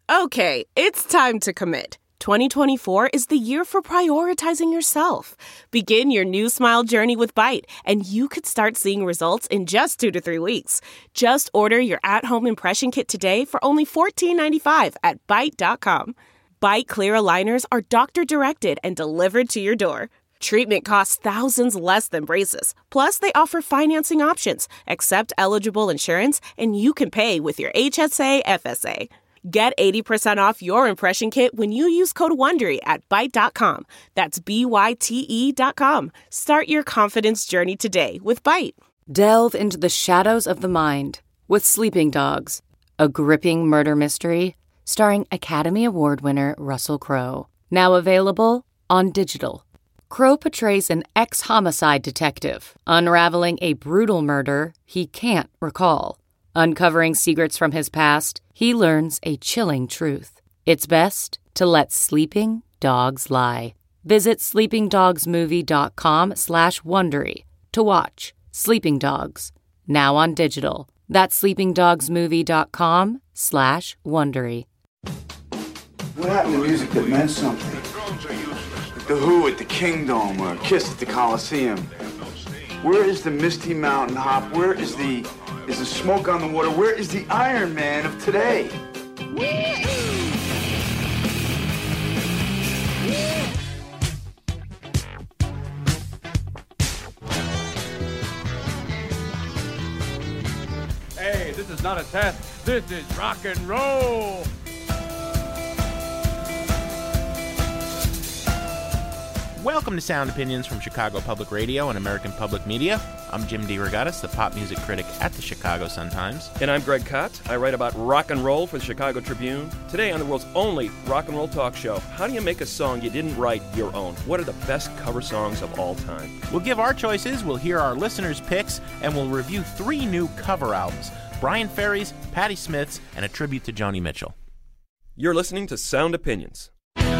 Okay, it's time to commit. 2024 is the year for prioritizing yourself. Begin your new smile journey with Byte, and you could start seeing results in just 2 to 3 weeks. Just order your at-home impression kit today for only $14.95 at Byte.com. Byte Clear aligners are doctor-directed and delivered to your door. Treatment costs thousands less than braces. Plus, they offer financing options, accept eligible insurance, and you can pay with your HSA, FSA. Get 80% off your impression kit when you use code WONDERY at Byte.com. That's BYTE.com. Start your confidence journey today with Byte. Delve into the shadows of the mind with Sleeping Dogs, a gripping murder mystery starring Academy Award winner Russell Crowe. Now available on digital. Crowe portrays an ex-homicide detective unraveling a brutal murder he can't recall. Uncovering secrets from his past, he learns a chilling truth. It's best to let sleeping dogs lie. Visit sleepingdogsmovie.com/Wondery to watch Sleeping Dogs, now on digital. That's sleepingdogsmovie.com/Wondery. What happened to music that meant something? Like the Who at the Kingdom or Kiss at the Coliseum. Where is the Misty Mountain Hop? Where is the Smoke on the Water? Where is the Iron Man of today? Hey, this is not a test. This is rock and roll. Welcome to Sound Opinions from Chicago Public Radio and American Public Media. I'm Jim DeRogatis, the pop music critic at the Chicago Sun-Times. And I'm Greg Kot. I write about rock and roll for the Chicago Tribune. Today on the world's only rock and roll talk show, how do you make a song you didn't write your own? What are the best cover songs of all time? We'll give our choices, we'll hear our listeners' picks, and we'll review 3 new cover albums, Bryan Ferry's, Patti Smith's, and a tribute to Joni Mitchell. You're listening to Sound Opinions.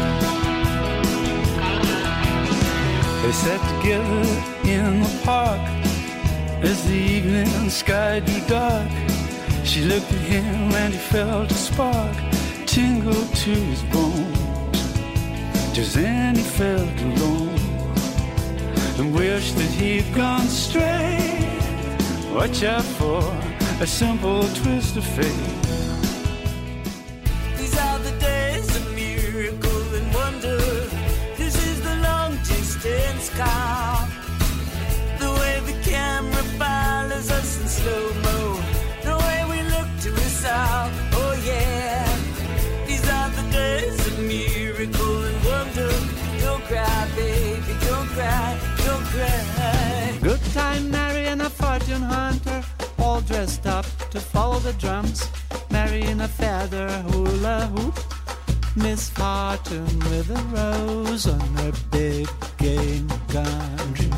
They sat together in the park as the evening sky grew dark. She looked at him and he felt a spark tingle to his bones. Just then he felt alone and wished that he'd gone straight. Watch out for a simple twist of fate. These are the days of miracle and wonder. This is the long distance call. The way the camera follows us in slow-mo. The way we look to us all. Oh yeah. These are the days of miracle and wonder. Don't cry, baby, don't cry, don't cry. Good time Mary and a fortune hunter, all dressed up to follow the drums. Mary in a feather hula hoop, Miss Fortune with a rose on her big game gun.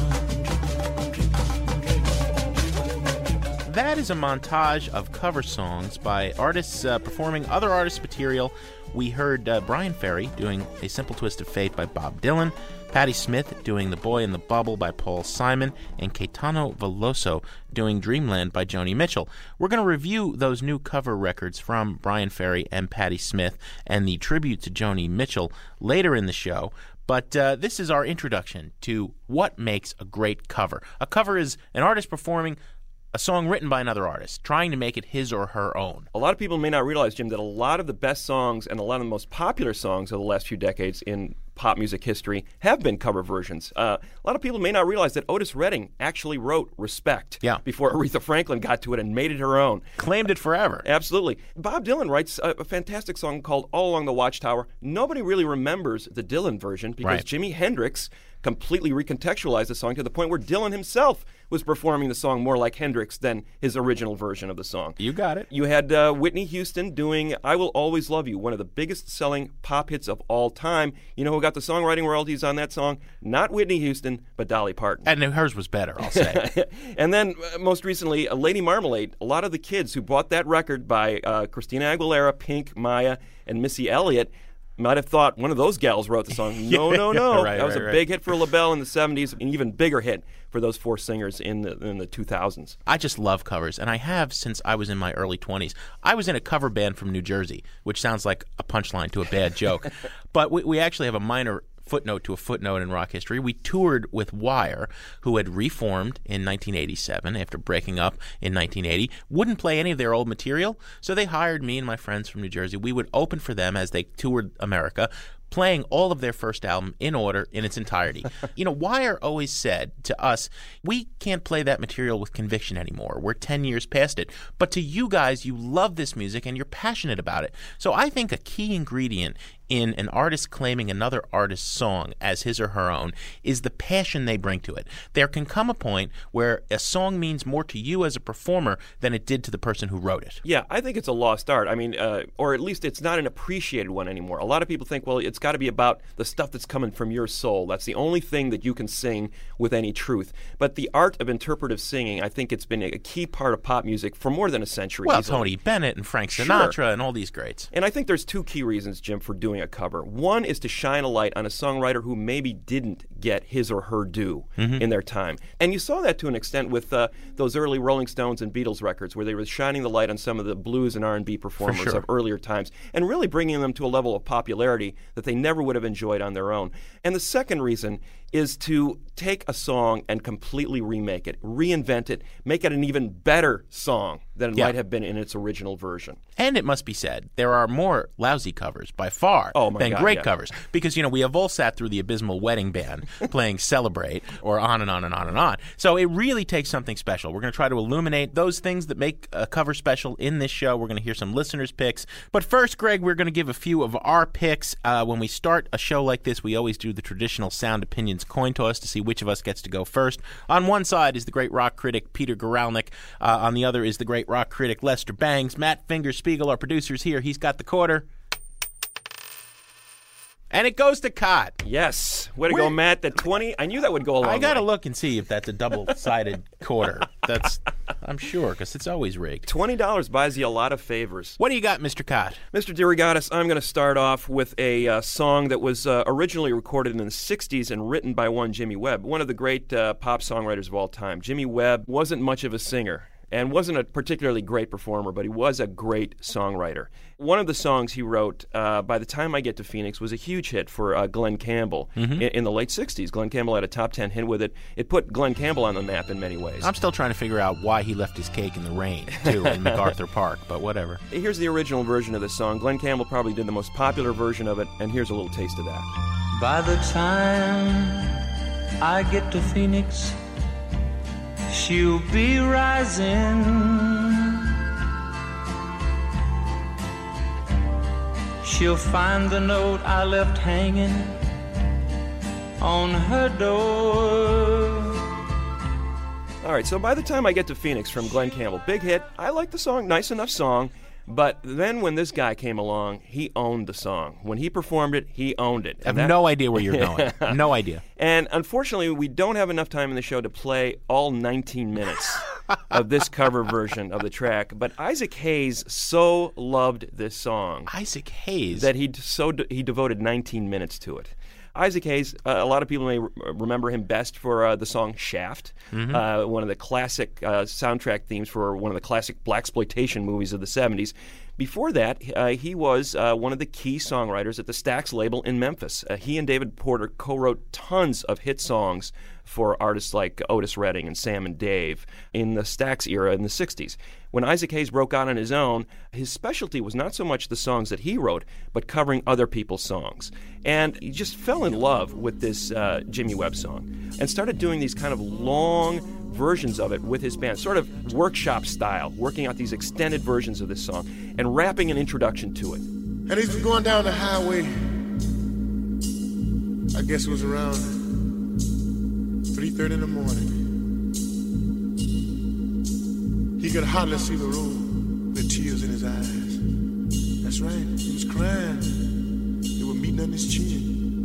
That is a montage of cover songs by artists performing other artists' material. We heard Bryan Ferry doing A Simple Twist of Fate by Bob Dylan, Patti Smith doing The Boy in the Bubble by Paul Simon, and Caetano Veloso doing Dreamland by Joni Mitchell. We're going to review those new cover records from Bryan Ferry and Patti Smith and the tribute to Joni Mitchell later in the show. But this is our introduction to what makes a great cover. A cover is an artist performing a song written by another artist, trying to make it his or her own. A lot of people may not realize, Jim, that a lot of the best songs and a lot of the most popular songs of the last few decades in pop music history have been cover versions. A lot of people may not realize that Otis Redding actually wrote Respect before Aretha Franklin got to it and made it her own. Claimed it forever. Absolutely. Bob Dylan writes a fantastic song called All Along the Watchtower. Nobody really remembers the Dylan version because Jimi Hendrix completely recontextualized the song to the point where Dylan himself was performing the song more like Hendrix than his original version of the song. You got it. You had Whitney Houston doing I Will Always Love You, one of the biggest selling pop hits of all time. You know who got the songwriting royalties on that song? Not Whitney Houston, but Dolly Parton. And hers was better, I'll say. And then most recently, Lady Marmalade. A lot of the kids who bought that record by Christina Aguilera, Pink, Maya, and Missy Elliott might have thought one of those gals wrote the song. No. That was a big hit for LaBelle in the 70s, an even bigger hit for those four singers in the 2000s. I just love covers, and I have since I was in my early 20s. I was in a cover band from New Jersey, which sounds like a punchline to a bad joke. But we actually have a minor footnote to a footnote in rock history. We toured with Wire, who had reformed in 1987 after breaking up in 1980, wouldn't play any of their old material, so they hired me and my friends from New Jersey. We would open for them as they toured America, playing all of their first album in order in its entirety. Wire always said to us, we can't play that material with conviction anymore. We're 10 years past it. But to you guys, you love this music and you're passionate about it. So I think a key ingredient in an artist claiming another artist's song as his or her own is the passion they bring to it. There can come a point where a song means more to you as a performer than it did to the person who wrote it. Yeah, I think it's a lost art. I mean, or at least it's not an appreciated one anymore. A lot of people think, well, it's got to be about the stuff that's coming from your soul. That's the only thing that you can sing with any truth. But the art of interpretive singing, I think it's been a key part of pop music for more than a century. Well, Tony Bennett and Frank Sinatra and all these greats. And I think there's two key reasons, Jim, for doing a cover. One is to shine a light on a songwriter who maybe didn't get his or her due in their time. And you saw that to an extent with those early Rolling Stones and Beatles records where they were shining the light on some of the blues and R&B performers of earlier times and really bringing them to a level of popularity that they never would have enjoyed on their own. And the second reason is to take a song and completely remake it, reinvent it, make it an even better song than it might have been in its original version. And it must be said, there are more lousy covers by far than great covers. Because, we have all sat through the abysmal Wedding Band playing Celebrate or on and on and on and on. So it really takes something special. We're going to try to illuminate those things that make a cover special in this show. We're going to hear some listeners' picks. But first, Greg, we're going to give a few of our picks. When we start a show like this, we always do the traditional Sound Opinions coin toss to see which of us gets to go first. On one side is the great rock critic Peter Guralnick. On the other is the great rock critic Lester Bangs. Matt Fingerspiegel, our producer's here. He's got the quarter. And it goes to Cott. Yes. Way to go, Matt. That 20, I knew that would go a long way. I got to look and see if that's a double-sided quarter. I'm sure, because it's always rigged. $20 buys you a lot of favors. What do you got, Mr. Cott? Mr. DeRogatis, I'm going to start off with a song that was originally recorded in the 60s and written by one Jimmy Webb, one of the great pop songwriters of all time. Jimmy Webb wasn't much of a singer and wasn't a particularly great performer, but he was a great songwriter. One of the songs he wrote, By the Time I Get to Phoenix, was a huge hit for Glenn Campbell in the late 60s. Glenn Campbell had a top 10 hit with it. It put Glenn Campbell on the map in many ways. I'm still trying to figure out why he left his cake in the rain, too, in MacArthur Park, but whatever. Here's the original version of this song. Glenn Campbell probably did the most popular version of it, and here's a little taste of that. By the time I get to Phoenix, she'll be rising. She'll find the note I left hanging on her door. All right, so By the Time I Get to Phoenix from Glenn Campbell, big hit. I like the song, nice enough song. But then when this guy came along, he owned the song. When he performed it, he owned it. I have no idea where you're going. No idea. And unfortunately, we don't have enough time in the show to play all 19 minutes of this cover version of the track. But Isaac Hayes so loved this song. Isaac Hayes? That he devoted 19 minutes to it. Isaac Hayes, a lot of people may remember him best for the song Shaft, one of the classic soundtrack themes for one of the classic blaxploitation movies of the 70s. Before that, he was one of the key songwriters at the Stax label in Memphis. He and David Porter co-wrote tons of hit songs for artists like Otis Redding and Sam and Dave in the Stax era in the 60s. When Isaac Hayes broke out on his own, his specialty was not so much the songs that he wrote, but covering other people's songs. And he just fell in love with this Jimmy Webb song and started doing these kind of long versions of it with his band, sort of workshop style, working out these extended versions of this song and rapping an introduction to it. And he's going down the highway, I guess it was around 3:30 in the morning. He could hardly see the road with tears in his eyes. That's right, he was crying. They were meeting on his chin.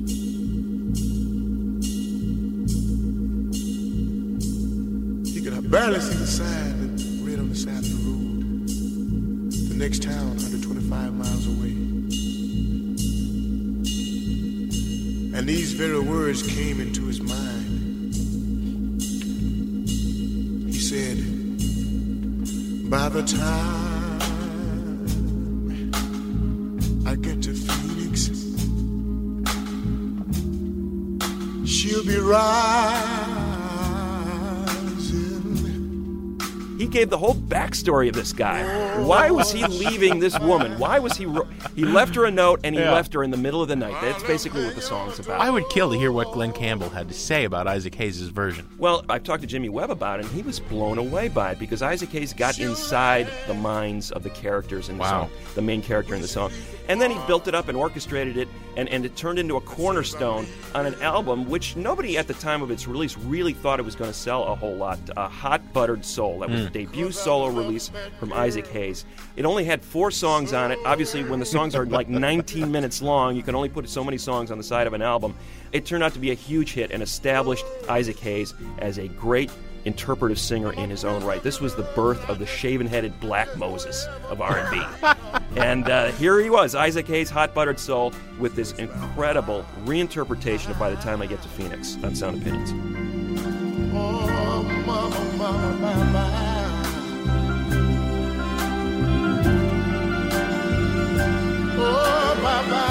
He could barely see the sign that read on the side of the road. The next town, 125 miles away. And these very words came into his mind. He said, by the time I get to Phoenix, she'll be rising. He gave the whole backstory of this guy. Why was he leaving this woman? Why was he left her a note and he left her in the middle of the night. That's basically what the song's about. I would kill to hear what Glenn Campbell had to say about Isaac Hayes' version. Well, I've talked to Jimmy Webb about it, and he was blown away by it because Isaac Hayes got inside the minds of the characters in the song, the main character in the song. And then he built it up and orchestrated it, and it turned into a cornerstone on an album which nobody at the time of its release really thought it was going to sell a whole lot. Hot Buttered Soul. That was the debut solo release from Isaac Hayes. It only had 4 songs on it. Obviously, when the songs are like 19 minutes long, you can only put so many songs on the side of an album. It turned out to be a huge hit and established Isaac Hayes as a great interpretive singer in his own right. This was the birth of the shaven-headed Black Moses of R&B. And here he was, Isaac Hayes, Hot Buttered Soul, with this incredible reinterpretation of By the Time I Get to Phoenix on Sound Opinions. Oh, mama, mama, mama. Oh, mama.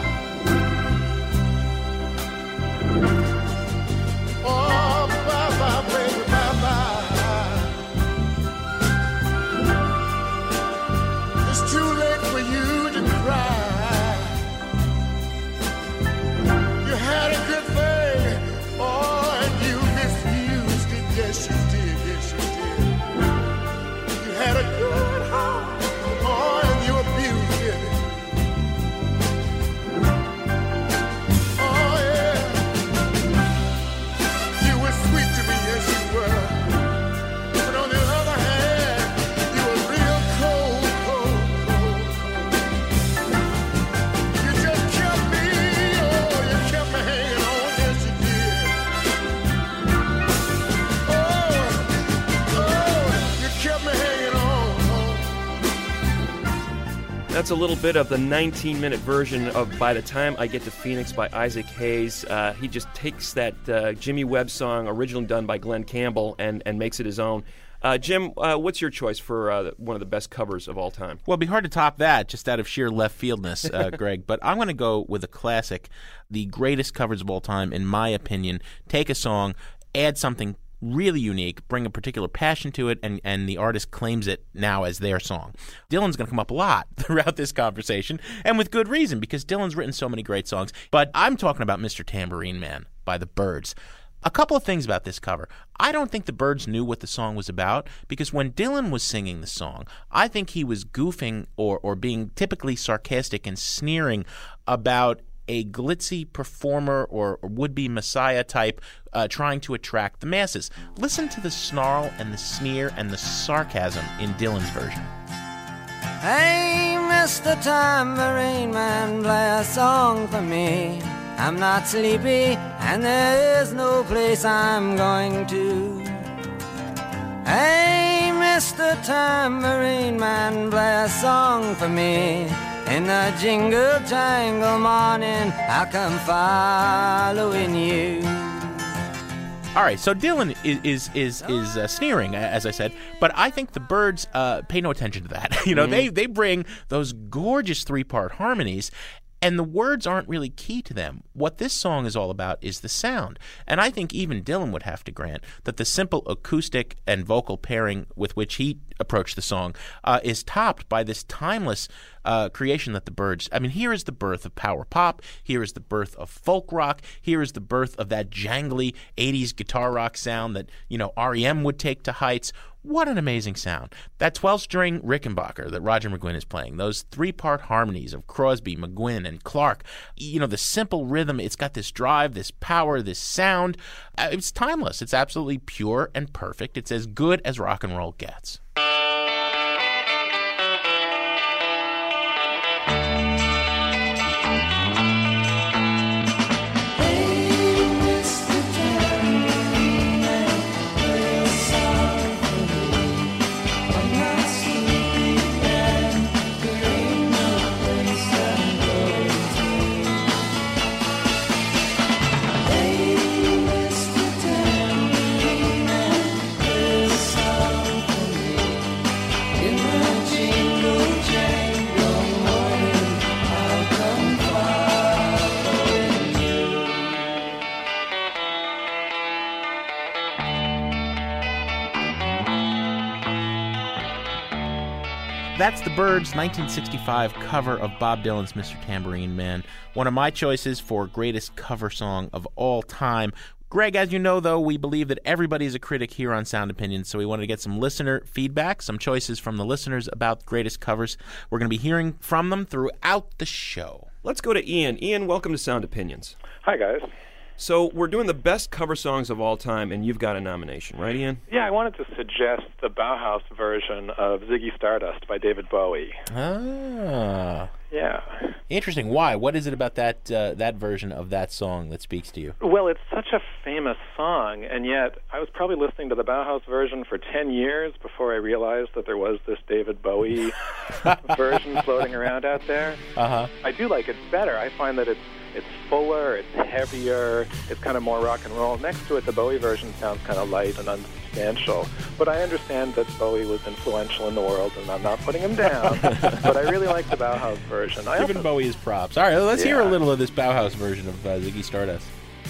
Oh, mama, baby, mama. It's too late for you to cry. You had a good thing, oh, and you misused it. Yes, you did. Yes, you did. You had a good heart, oh, and you abused it. Oh, yeah. You were sweet to me, yes, you were. But on the other hand, you were real cold, cold, cold, cold. You just kept me, oh, you kept me hanging on, yes, you did. Oh, you kept me hanging on. That's a little bit of the 19-minute version of By the Time I Get to Phoenix by Isaac Hayes. He just takes that Jimmy Webb song, originally done by Glenn Campbell, and makes it his own. Jim, what's your choice for one of the best covers of all time? Well, it'd be hard to top that just out of sheer left fieldness, Greg. But I'm going to go with a classic, the greatest covers of all time, in my opinion. Take a song, add something really unique, bring a particular passion to it, and the artist claims it now as their song. Dylan's going to come up a lot throughout this conversation, and with good reason, because Dylan's written so many great songs. But I'm talking about Mr. Tambourine Man by the Byrds. A couple of things about this cover. I don't think the Byrds knew what the song was about, because when Dylan was singing the song, I think he was goofing or being typically sarcastic and sneering about a glitzy performer or would-be messiah type trying to attract the masses. Listen to the snarl and the sneer and the sarcasm in Dylan's version. Hey, Mr. Tambourine Man, play a song for me. I'm not sleepy, and there is no place I'm going to. Hey, Mr. Tambourine Man, play a song for me. In the jingle jangle morning, I come following you. All right, so Dylan is sneering, as I said, but I think the Byrds pay no attention to that. You know, they bring those gorgeous 3-part harmonies, and the words aren't really key to them. What this song is all about is the sound. And I think even Dylan would have to grant that the simple acoustic and vocal pairing with which he approached the song is topped by this timeless creation that the Byrds... I mean, here is the birth of power pop. Here is the birth of folk rock. Here is the birth of that jangly 80s guitar rock sound that, you know, R.E.M. would take to heights. What an amazing sound. That 12-string Rickenbacker that Roger McGuinn is playing, those 3-part harmonies of Crosby, McGuinn, and Clark, you know, the simple rhythm, it's got this drive, this power, this sound. It's timeless. It's absolutely pure and perfect. It's as good as rock and roll gets. That's the Byrds' 1965 cover of Bob Dylan's Mr. Tambourine Man, one of my choices for greatest cover song of all time. Greg, as you know, though, we believe that everybody is a critic here on Sound Opinions, so we wanted to get some listener feedback, some choices from the listeners about greatest covers. We're going to be hearing from them throughout the show. Let's go to Ian. Ian, welcome to Sound Opinions. Hi, guys. So we're doing the best cover songs of all time, and you've got a nomination, right, Ian? Yeah, I wanted to suggest the Bauhaus version of Ziggy Stardust by David Bowie. Ah. Yeah. Interesting. Why? What is it about that version of that song that speaks to you? Well, it's such a famous song, and yet I was probably listening to the Bauhaus version for 10 years before I realized that there was this David Bowie version floating around out there. Uh-huh. I do like it better. I find that it's fuller, it's heavier, it's kind of more rock and roll. Next to it, the Bowie version sounds kind of light and unsubstantial. But I understand that Bowie was influential in the world, and I'm not putting him down. But I really like the Bauhaus version. Giving Bowie his props. All right, let's hear a little of this Bauhaus version of Ziggy Stardust.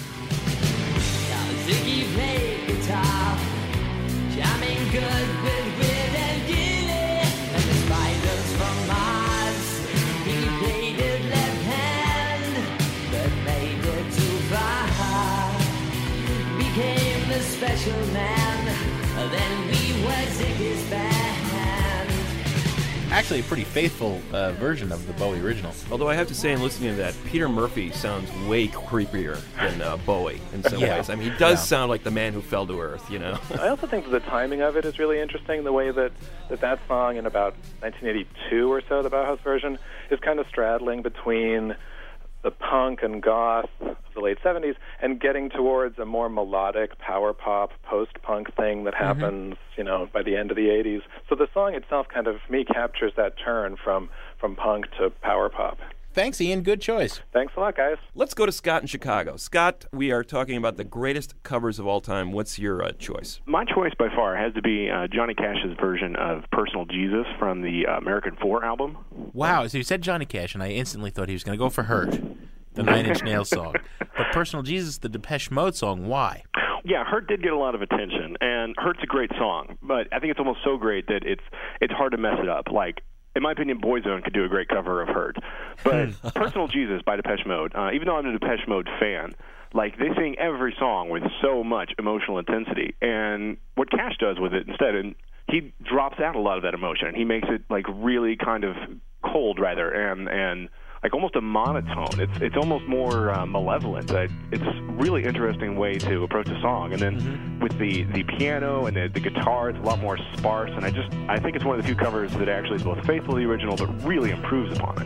Ziggy played guitar, jamming good with Will and Gilly, and the spiders from Mars. He played it left hand, but made it too far. Became the special man, then we were Ziggy's band. Actually, a pretty faithful version of the Bowie original. Although I have to say, in listening to that, Peter Murphy sounds way creepier than Bowie in some ways. I mean, he does sound like the man who fell to earth, you know? I also think that the timing of it is really interesting, the way that song in about 1982 or so, the Bauhaus version, is kind of straddling between the punk and goth of the late 70s and getting towards a more melodic power pop post-punk thing that happens, by the end of the 80s. So the song itself kind of, me, captures that turn from punk to power pop. Thanks, Ian. Good choice. Thanks a lot, guys. Let's go to Scott in Chicago. Scott, we are talking about the greatest covers of all time. What's your choice? My choice by far has to be Johnny Cash's version of Personal Jesus from the American 4 album. Wow, so you said Johnny Cash, and I instantly thought he was going to go for Hurt, the Nine Inch Nails song. But Personal Jesus, the Depeche Mode song, why? Yeah, Hurt did get a lot of attention, and Hurt's a great song, but I think it's almost so great that it's hard to mess it up. Like, in my opinion, Boyzone could do a great cover of Hurt. But Personal Jesus by Depeche Mode, even though I'm a Depeche Mode fan, like, they sing every song with so much emotional intensity. And what Cash does with it instead, and he drops out a lot of that emotion. He makes it, like, really kind of cold, rather, and like almost a monotone. It's almost more malevolent. It's a really interesting way to approach a song. And then with the piano and the guitar, it's a lot more sparse. And I think it's one of the few covers that actually is both faithful to the original but really improves upon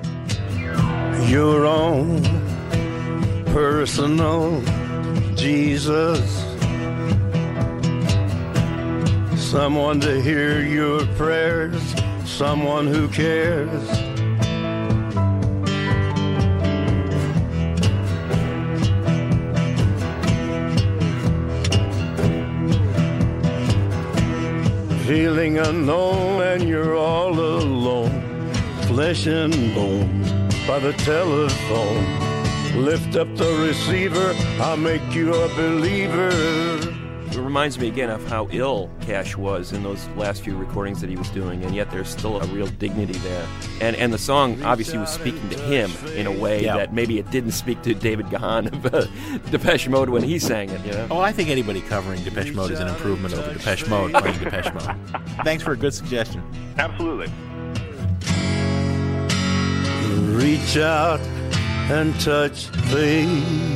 it. Your own personal Jesus, someone to hear your prayers, someone who cares. Feeling unknown and you're all alone, flesh and bone by the telephone. Lift up the receiver, I'll make you a believer. It reminds me again of how ill Cash was in those last few recordings that he was doing, and yet there's still a real dignity there. And the song obviously was speaking to him in a way that maybe it didn't speak to David Gahan of Depeche Mode when he sang it, you know? Oh, I think anybody covering Depeche Mode is an improvement over Depeche Mode playing Depeche Mode. Thanks for a good suggestion. Absolutely. Reach out and touch faith.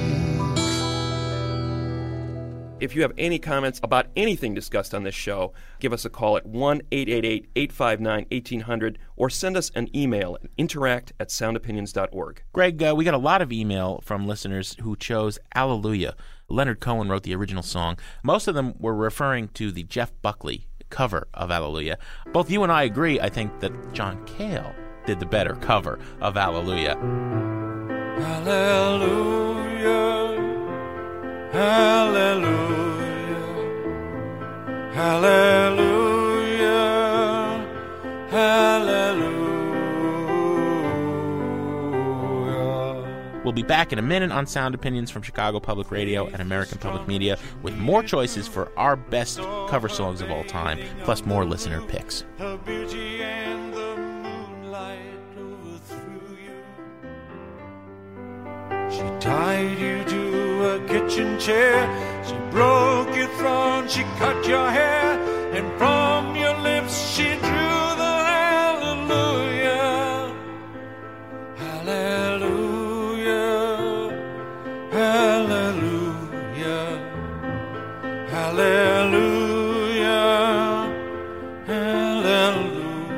If you have any comments about anything discussed on this show, give us a call at 1-888-859-1800 or send us an email at interact@soundopinions.org. Greg, we got a lot of email from listeners who chose Alleluia. Leonard Cohen wrote the original song. Most of them were referring to the Jeff Buckley cover of Alleluia. Both you and I agree, I think, that John Cale did the better cover of Alleluia. Hallelujah, hallelujah, hallelujah, hallelujah. We'll be back in a minute on Sound Opinions from Chicago Public Radio and American Public Media with more choices for our best cover songs of all time, plus more listener picks. Her beauty and the She tied you to a kitchen chair. She broke your throne, she cut your hair, and from your lips she drew the hallelujah. Hallelujah. Hallelujah. Hallelujah. Hallelujah.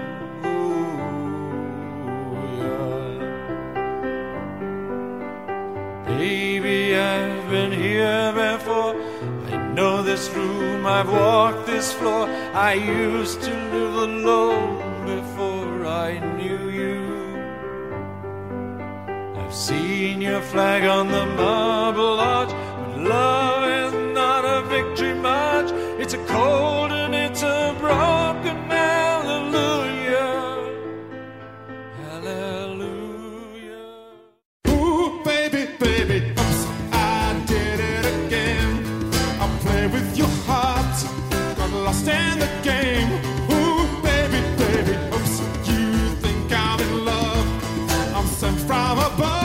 Baby, I've been here before. I know this room, I've walked this floor. I used to live alone before I knew you. I've seen your flag on the marble arch, but love is not a victory march. It's a cold and it's a broken hallelujah. Hallelujah. Ooh, baby, baby, oops, I did it again. I play with your heart, got lost in the game. Ooh, baby, baby, oops, you think I'm in love. I'm sent from above.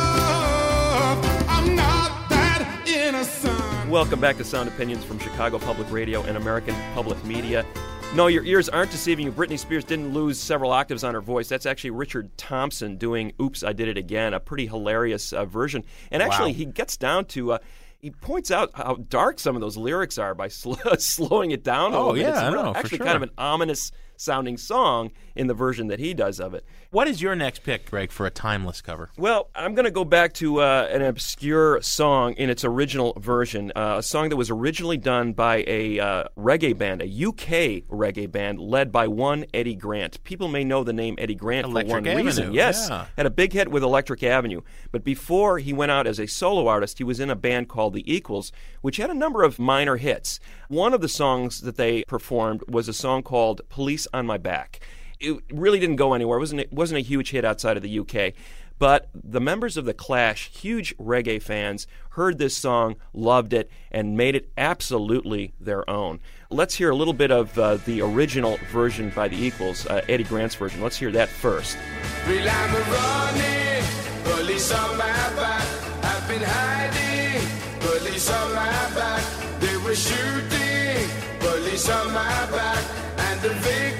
I'm not that innocent. Welcome back to Sound Opinions from Chicago Public Radio and American Public Media. No, your ears aren't deceiving you. Britney Spears didn't lose several octaves on her voice. That's actually Richard Thompson doing Oops, I Did It Again, a pretty hilarious version. And actually, he gets down to... he points out how dark some of those lyrics are by slowing it down a little bit. It's actually kind of an ominous-sounding song in the version that he does of it. What is your next pick, Greg, for a timeless cover? Well, I'm going to go back to an obscure song in its original version, a song that was originally done by a reggae band, a UK reggae band led by one Eddie Grant. People may know the name Eddie Grant Electric for one Avenue, reason. Yes, yeah. Had a big hit with Electric Avenue. But before he went out as a solo artist, he was in a band called The Equals, which had a number of minor hits. One of the songs that they performed was a song called Police on My Back. It really didn't go anywhere. It wasn't a huge hit outside of the UK. But the members of The Clash, huge reggae fans, heard this song, loved it, and made it absolutely their own. Let's hear a little bit of the original version by The Equals, Eddie Grant's version. Let's hear that first. Well, I'm running, police on my back. I've been hiding, police on my back. They were shooting, police on my back. And the victim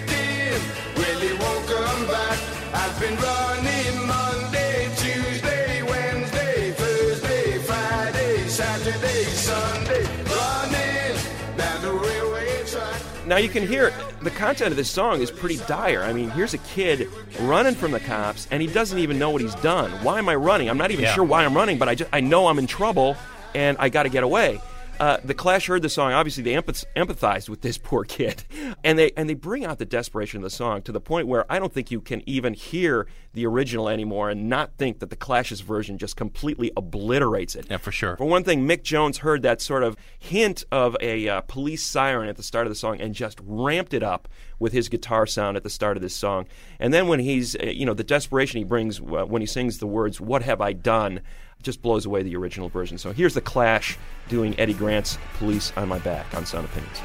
really won't come back. I've been running Monday, Tuesday, Wednesday, Thursday, Friday, Saturday, Sunday. Running down the railway track. Now you can hear the content of this song is pretty dire. I mean, here's a kid running from the cops, and he doesn't even know what he's done. Why am I running? I'm not even sure why I'm running, but I know I'm in trouble, and I got to get away. The Clash heard the song. Obviously, they empathized with this poor kid, and they bring out the desperation of the song to the point where I don't think you can even hear the original anymore and not think that the Clash's version just completely obliterates it. Yeah, for sure. For one thing, Mick Jones heard that sort of hint of a police siren at the start of the song and just ramped it up with his guitar sound at the start of this song. And then when he's, the desperation he brings when he sings the words, "What have I done?" just blows away the original version. So here's The Clash doing Eddie Grant's Police on My Back on Sound Opinions.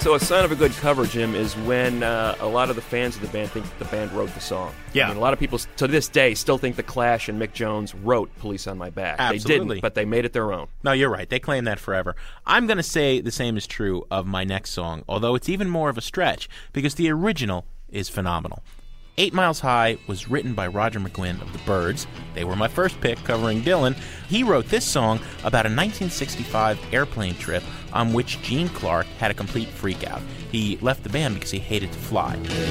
So a sign of a good cover, Jim, is when a lot of the fans of the band think the band wrote the song. Yeah. I mean, a lot of people to this day still think The Clash and Mick Jones wrote Police on My Back. Absolutely. They didn't, but they made it their own. No, you're right. They claim that forever. I'm going to say the same is true of my next song, although it's even more of a stretch, because the original is phenomenal. 8 Miles High was written by Roger McGuinn of the Byrds. They were my first pick covering Dylan. He wrote this song about a 1965 airplane trip on which Gene Clark had a complete freakout. He left the band because he hated to fly.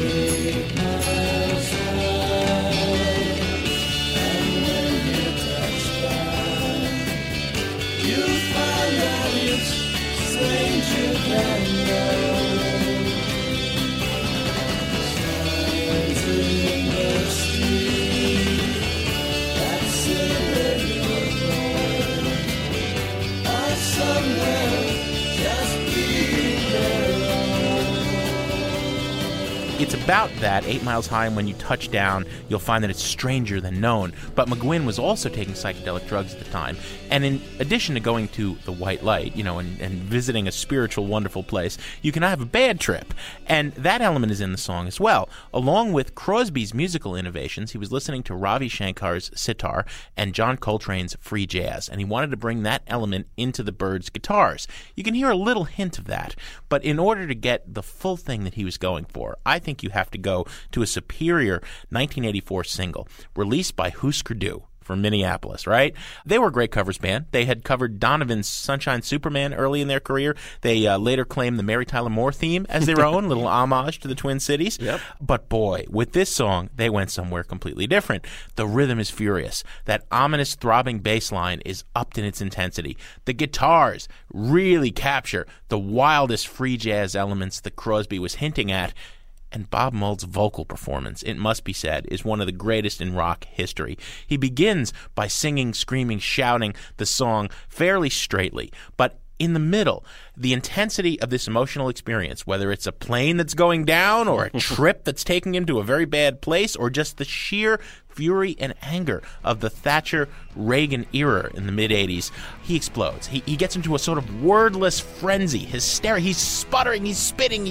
It's about that, 8 Miles High, and when you touch down, you'll find that it's stranger than known. But McGuinn was also taking psychedelic drugs at the time. And in addition to going to the White Light, and visiting a spiritual, wonderful place, you can have a bad trip. And that element is in the song as well. Along with Crosby's musical innovations, he was listening to Ravi Shankar's sitar and John Coltrane's free jazz, and he wanted to bring that element into the Byrds' guitars. You can hear a little hint of that, but in order to get the full thing that he was going for, I think you have to go to a superior 1984 single released by Husker Du from Minneapolis, right? They were a great covers band. They had covered Donovan's Sunshine Superman early in their career. They later claimed the Mary Tyler Moore theme as their own, little homage to the Twin Cities. Yep. But boy, with this song, they went somewhere completely different. The rhythm is furious. That ominous throbbing bass line is upped in its intensity. The guitars really capture the wildest free jazz elements that Crosby was hinting at. And Bob Mould's vocal performance, it must be said, is one of the greatest in rock history. He begins by singing, screaming, shouting the song fairly straightly, but in the middle, the intensity of this emotional experience, whether it's a plane that's going down or a trip that's taking him to a very bad place or just the sheer fury and anger of the Thatcher-Reagan era in the mid-'80s, he explodes. He gets into a sort of wordless frenzy, hysteric. He's sputtering, he's spitting,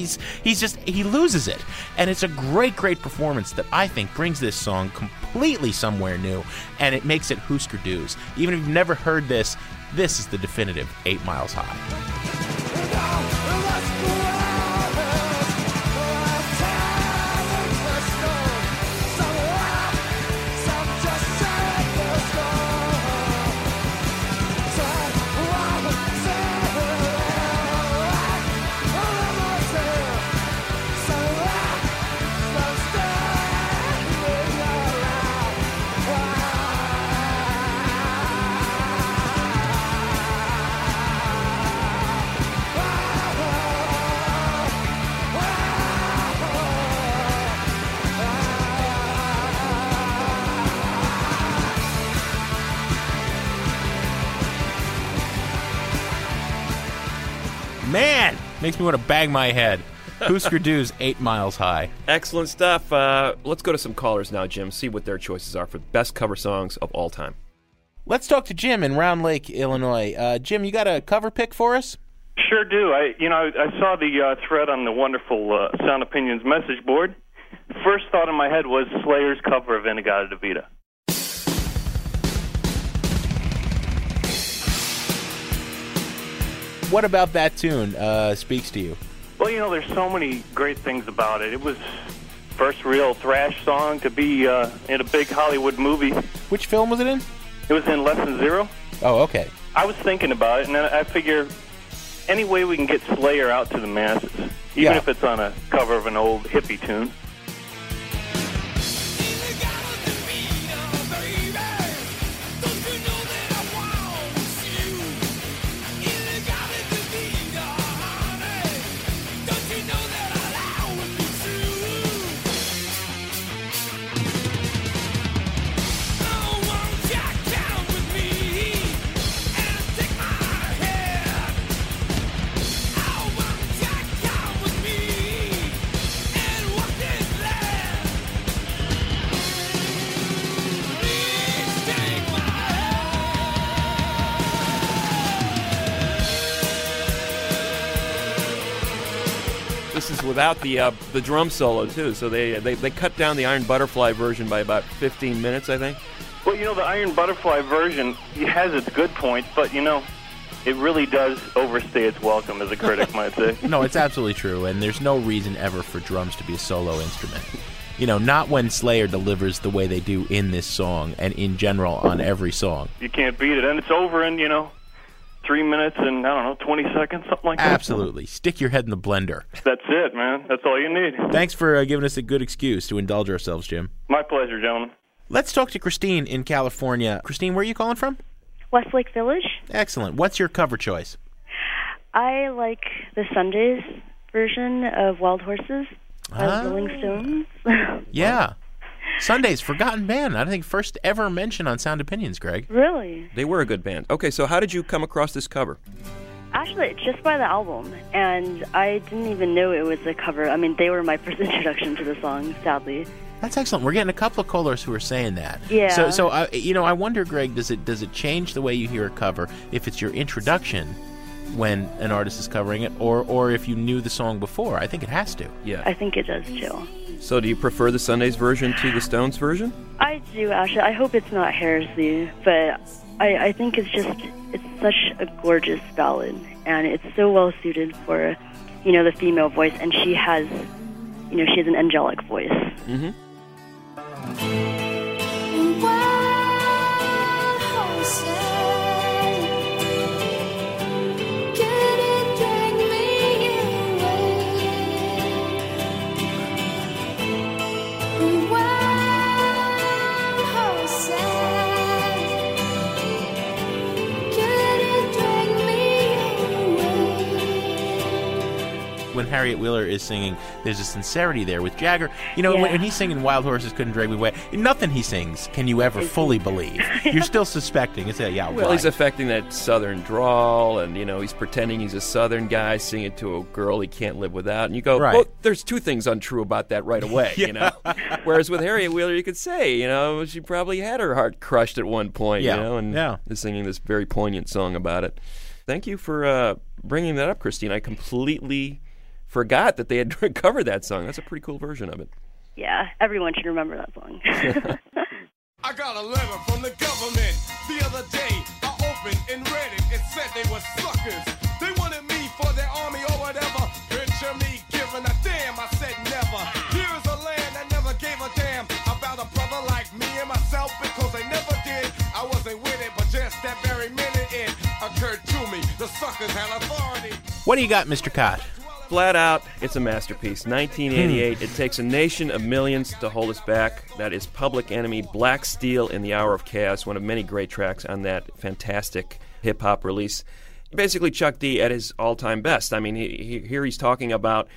he loses it. And it's a great, great performance that I think brings this song completely somewhere new, and it makes it Husker Du's. Even if you've never heard this, this is the definitive 8 Miles High. Man, makes me want to bang my head. Husker Du's 8 Miles High. Excellent stuff. Let's go to some callers now, Jim, see what their choices are for the best cover songs of all time. Let's talk to Jim in Round Lake, Illinois. Jim, you got a cover pick for us? Sure do. I saw the thread on the wonderful Sound Opinions message board. First thought in my head was Slayer's cover of In-A-Gadda-Da-Vida. What about that tune speaks to you? Well, there's so many great things about it. It was first real thrash song to be in a big Hollywood movie. Which film was it in? It was in Lesson Zero. Oh, okay. I was thinking about it, and I figure any way we can get Slayer out to the masses, even if it's on a cover of an old hippie tune. Walking without the drum solo too. So they cut down the Iron Butterfly version by about 15 minutes, I think. Well, the Iron Butterfly version has its good points, but it really does overstay its welcome, as a critic might say. No, it's absolutely true, and there's no reason ever for drums to be a solo instrument. Not when Slayer delivers the way they do in this song and in general on every song. You can't beat it, and it's over in 3 minutes and 20 seconds, something like that. Absolutely. Stick your head in the blender. That's it, man. That's all you need. Thanks for giving us a good excuse to indulge ourselves, Jim. My pleasure, gentlemen. Let's talk to Christine in California. Christine, where are you calling from? Westlake Village. Excellent. What's your cover choice? I like the Sundays version of Wild Horses by Rolling Stones. Yeah. Sundays, forgotten band. I think first ever mention on Sound Opinions, Greg. Really? They were a good band. Okay, so how did you come across this cover? Actually, just by the album, and I didn't even know it was a cover. I mean, they were my first introduction to the song, sadly. That's excellent. We're getting a couple of callers who are saying that. Yeah. So I wonder, Greg, does it change the way you hear a cover if it's your introduction when an artist is covering it, or if you knew the song before? I think it has to. Yeah. I think it does too. So do you prefer the Sundays version to the Stones version? I do, actually. I hope it's not heresy, but I think it's such a gorgeous ballad, and it's so well suited for, the female voice, and she has an angelic voice. Mm-hmm. When Harriet Wheeler is singing, there's a sincerity there with Jagger. When he's singing Wild Horses Couldn't Drag Me Away, nothing he sings can you ever fully believe. You're still suspecting. It's Well, he's affecting that southern drawl, and, he's pretending he's a southern guy singing to a girl he can't live without. And you go, well, there's two things untrue about that right away, Whereas with Harriet Wheeler, you could say, she probably had her heart crushed at one point, and is singing this very poignant song about it. Thank you for bringing that up, Christine. I completely forgot that they had covered that song. That's a pretty cool version of it. Yeah, everyone should remember that song. I got a letter from the government the other day. I opened and read it. It said they were suckers. They wanted me for their army or whatever. Picture me giving a damn. I said never. Here's a land that never gave a damn about a brother like me and myself, because they never did. I wasn't with it, but just that very minute it occurred to me. The suckers had authority. What do you got, Mr. Cott? Flat out, it's a masterpiece. 1988. It takes a nation of millions to hold us back. That is Public Enemy, Black Steel in the Hour of Chaos, one of many great tracks on that fantastic hip-hop release. Basically, Chuck D at his all-time best. I mean, here he's talking about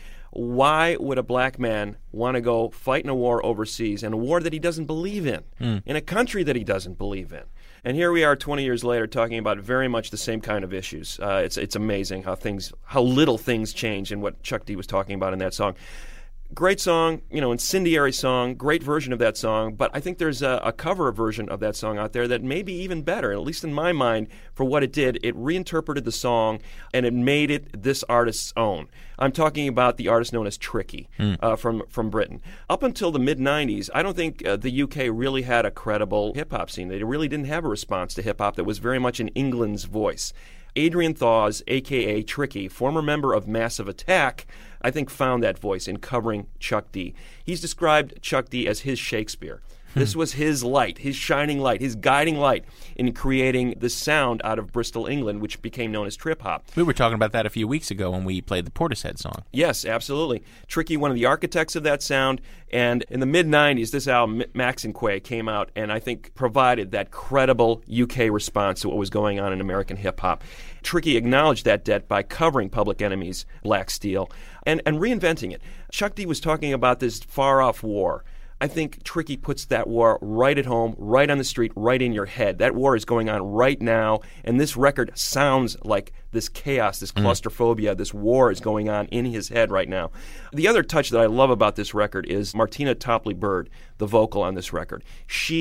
why would a black man want to go fight in a war overseas, in a war that he doesn't believe in a country that he doesn't believe in. And here we are 20 years later talking about very much the same kind of issues. It's amazing how little things change in what Chuck D was talking about in that song. Great song, incendiary song, great version of that song, but I think there's a cover version of that song out there that may be even better, at least in my mind, for what it did. It reinterpreted the song, and it made it this artist's own. I'm talking about the artist known as Tricky from Britain. Up until the mid-'90s, I don't think the UK really had a credible hip-hop scene. They really didn't have a response to hip-hop that was very much in England's voice. Adrian Thawes, a.k.a. Tricky, former member of Massive Attack, I think found that voice in covering Chuck D. He's described Chuck D as his Shakespeare. This was his light, his shining light, his guiding light in creating the sound out of Bristol, England, which became known as trip-hop. We were talking about that a few weeks ago when we played the Portishead song. Yes, absolutely. Tricky, one of the architects of that sound, and in the mid-'90s, this album, Max and Quay, came out and I think provided that credible UK response to what was going on in American hip-hop. Tricky acknowledged that debt by covering Public Enemy's Black Steel and reinventing it. Chuck D was talking about this far-off war. I think Tricky puts that war right at home, right on the street, right in your head. That war is going on right now, and this record sounds like this chaos, this claustrophobia, this war is going on in his head right now. The other touch that I love about this record is Martina Topley Bird, the vocal on this record. She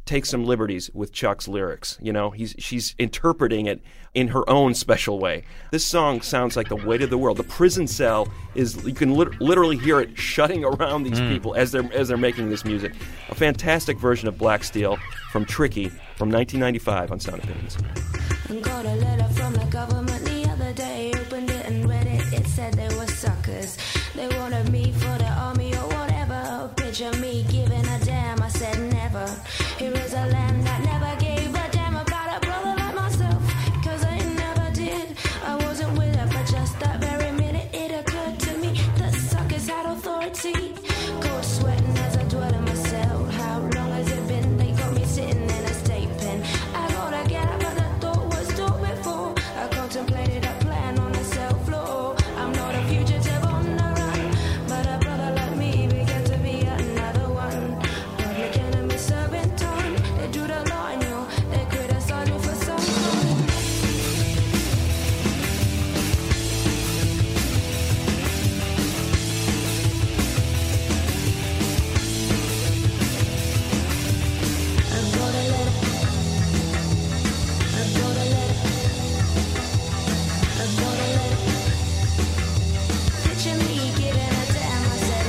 takes some liberties with Chuck's lyrics. You know, she's interpreting it in her own special way. This song sounds like the weight of the world. The prison cell is, you can literally hear it shutting around these people as they're making this music. A fantastic version of Black Steel from Tricky from 1995 on Sound Opinions. Got a letter from the government the other day. Opened it and read it. It said they were suckers. They wanted me for the army or whatever. Picture me giving a damn. I said never. Here is a land that never gave a damn about a brother like myself. Cause I never did. I wasn't with it, but just that very minute it occurred to me that suckers had authority. Cold sweating as I dwell in my cell. How long has it been? They got me sitting in a state pen. I gotta get up, but the thought was thought before. I contemplated a plan on the cell floor. I'm not a fugitive on the run, but a brother like me began to be another one. Public enemy serving time. They do the law on you. They criticize you for some time. Picture me giving a damn. I said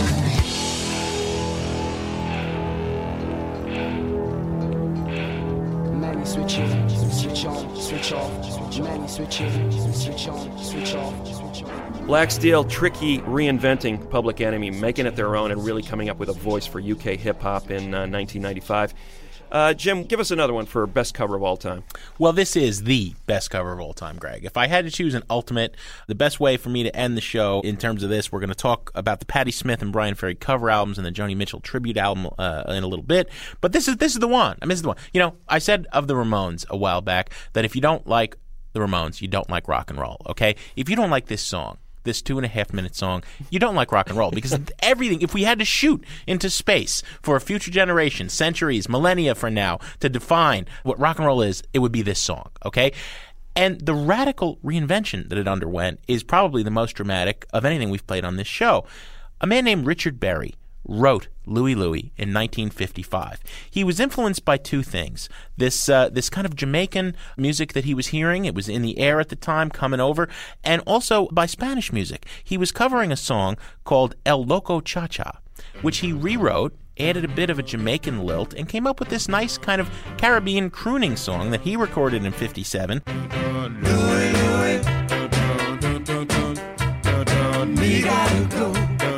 Many switch in, switch on, switch off. Many switch in, switch on, switch off, switch on. Black Steel, Tricky, reinventing Public Enemy, making it their own and really coming up with a voice for UK hip-hop in 1995. Jim, give us another one for best cover of all time. Well, this is the best cover of all time, Greg. If I had to choose an ultimate, the best way for me to end the show in terms of this, we're going to talk about the Patti Smith and Bryan Ferry cover albums and the Joni Mitchell tribute album in a little bit. But this is the one. I mean, this is the one. You know, I said of the Ramones a while back that if you don't like the Ramones, you don't like rock and roll, okay? If you don't like this song, this 2.5-minute song, you don't like rock and roll, because everything, if we had to shoot into space for a future generation, centuries, millennia from now, to define what rock and roll is, it would be this song, okay? And the radical reinvention that it underwent is probably the most dramatic of anything we've played on this show. A man named Richard Berry wrote Louie Louie in 1955. He was influenced by two things. This kind of Jamaican music that he was hearing, it was in the air at the time, coming over, and also by Spanish music. He was covering a song called El Loco Cha-Cha, which he rewrote, added a bit of a Jamaican lilt, and came up with this nice kind of Caribbean crooning song that he recorded in 57. Louie, Louie, me gotta go.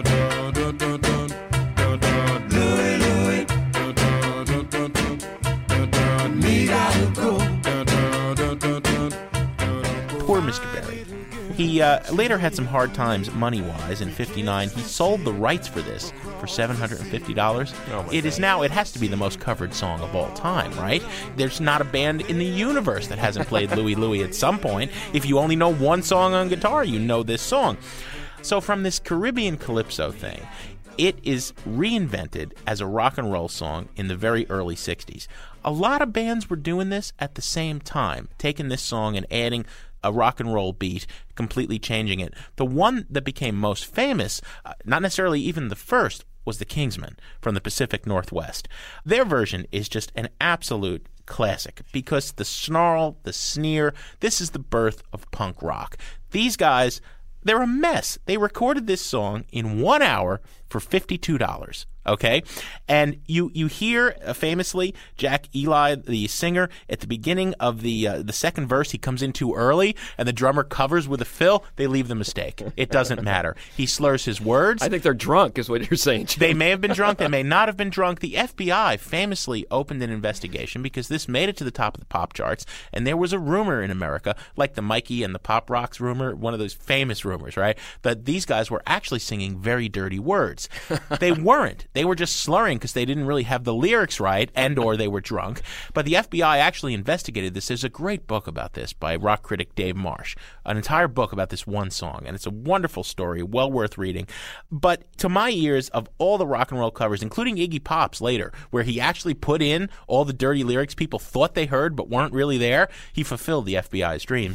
Poor Mr. Berry. He later had some hard times money-wise. In 59, he sold the rights for this for $750. It has to be the most covered song of all time, right? There's not a band in the universe that hasn't played Louie Louie at some point. If you only know one song on guitar, you know this song. So from this Caribbean calypso thing, it is reinvented as a rock and roll song in the very early 60s. A lot of bands were doing this at the same time, taking this song and adding a rock and roll beat, completely changing it. The one that became most famous, not necessarily even the first, was the Kingsmen from the Pacific Northwest. Their version is just an absolute classic because the snarl, the sneer, this is the birth of punk rock. These guys, they're a mess. They recorded this song in 1 hour for $52. Okay, and you hear famously Jack Eli, the singer, at the beginning of the second verse, he comes in too early, and the drummer covers with a fill. They leave the mistake. It doesn't matter. He slurs his words. I think they're drunk, is what you're saying, Jim. They may have been drunk. They may not have been drunk. The FBI famously opened an investigation because this made it to the top of the pop charts, and there was a rumor in America, like the Mikey and the Pop Rocks rumor, one of those famous rumors, right, that these guys were actually singing very dirty words. They weren't. They were just slurring because they didn't really have the lyrics right, and or they were drunk. But the FBI actually investigated this. There's a great book about this by rock critic Dave Marsh, an entire book about this one song, and it's a wonderful story, well worth reading. But to my ears, of all the rock and roll covers, including Iggy Pop's later, where he actually put in all the dirty lyrics people thought they heard but weren't really there, he fulfilled the FBI's dreams.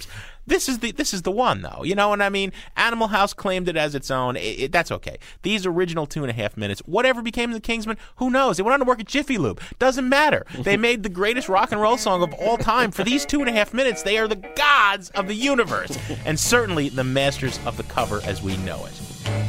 This is the one, though. You know what I mean? Animal House claimed it as its own. That's okay. These original 2.5 minutes, whatever became the Kingsmen, who knows? They went on to work at Jiffy Lube. Doesn't matter. They made the greatest rock and roll song of all time. For these 2.5 minutes, they are the gods of the universe, and certainly the masters of the cover as we know it.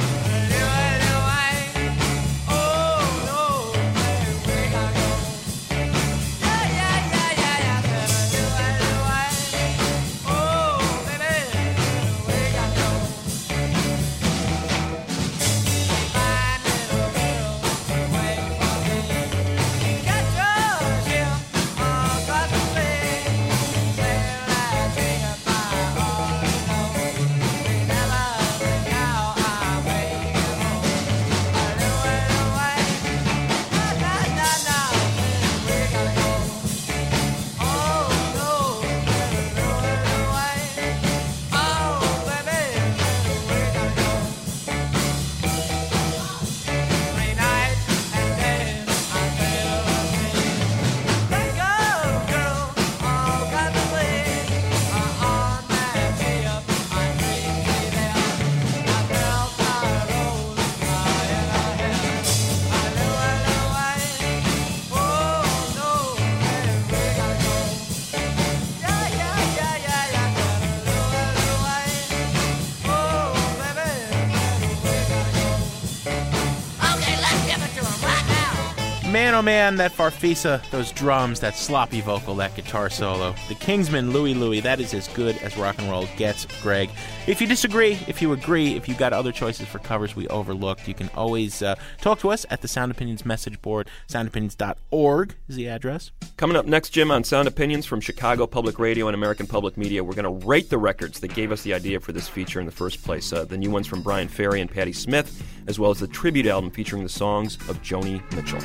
Man, oh man, that Farfisa, those drums, that sloppy vocal, that guitar solo. The Kingsmen, Louie, that is as good as rock and roll gets, Greg. If you disagree, if you agree, if you got other choices for covers we overlooked, you can always talk to us at the Sound Opinions message board. Soundopinions.org is the address. Coming up next, Jim, on Sound Opinions from Chicago Public Radio and American Public Media, we're going to rate the records that gave us the idea for this feature in the first place. The new ones from Bryan Ferry and Patti Smith, as well as the tribute album featuring the songs of Joni Mitchell.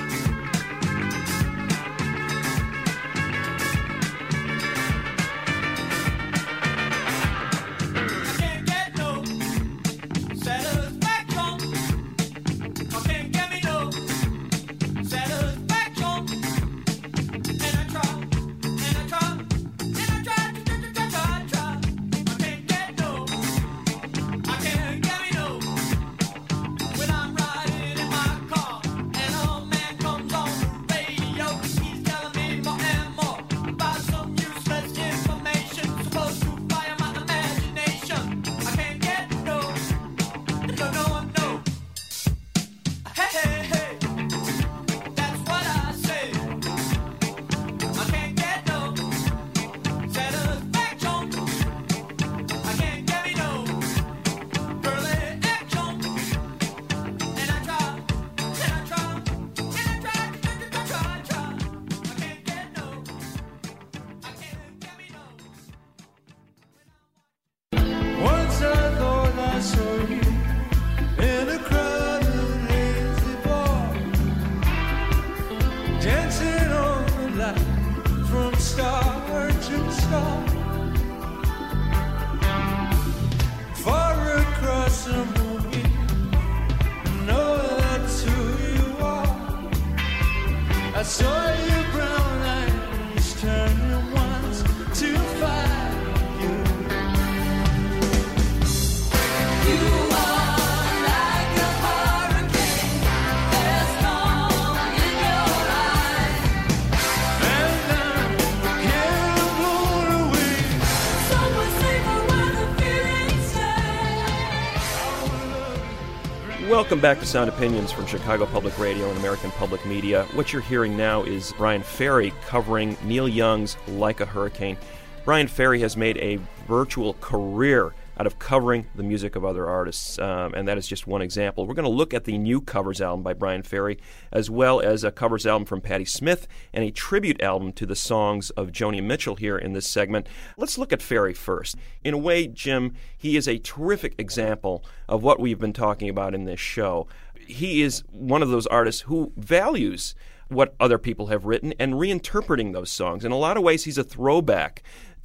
Welcome back to Sound Opinions from Chicago Public Radio and American Public Media. What you're hearing now is Bryan Ferry covering Neil Young's Like a Hurricane. Bryan Ferry has made a virtual career out of covering the music of other artists, and that is just one example. We're going to look at the new covers album by Bryan Ferry, as well as a covers album from Patti Smith and a tribute album to the songs of Joni Mitchell here in this segment. Let's look at Ferry first. In a way, Jim, he is a terrific example of what we've been talking about in this show. He is one of those artists who values what other people have written and reinterpreting those songs. In a lot of ways, he's a throwback